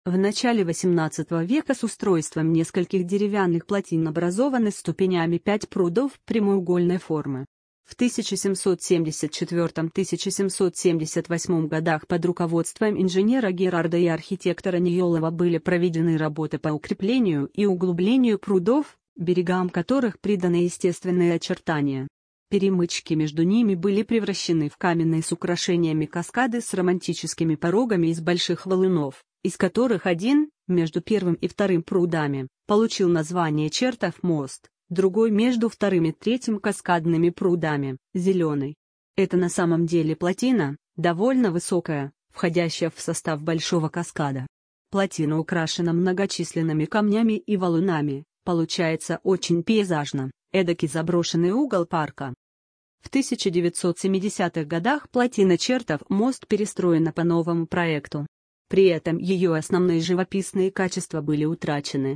В начале XVIII века с устройством нескольких деревянных плотин образованы ступенями 5 прудов прямоугольной формы. В 1774-1778 годах под руководством инженера Герарда и архитектора Ньолова были проведены работы по укреплению и углублению прудов, берегам которых приданы естественные очертания. Перемычки между ними были превращены в каменные с украшениями каскады с романтическими порогами из больших валунов, из которых один, между первым и вторым прудами, получил название Чертов мост, другой между вторым и третьим каскадными прудами, Зеленый. Это на самом деле плотина, довольно высокая, входящая в состав большого каскада. Плотина украшена многочисленными камнями и валунами, получается очень пейзажно, эдакий заброшенный угол парка. В 1970-х годах плотина Чертов мост перестроена по новому проекту. При этом ее основные живописные качества были утрачены.